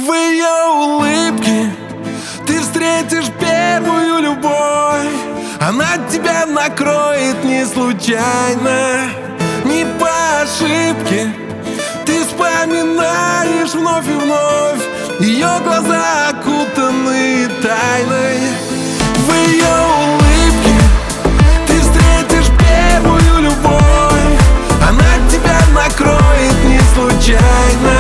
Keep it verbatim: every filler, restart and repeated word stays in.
В ее улыбке ты встретишь первую любовь. Она тебя накроет не случайно, не по ошибке. Ты вспоминаешь вновь и вновь. Ее глаза окутаны тайной. В ее улыбке ты встретишь первую любовь. Она тебя накроет не случайно.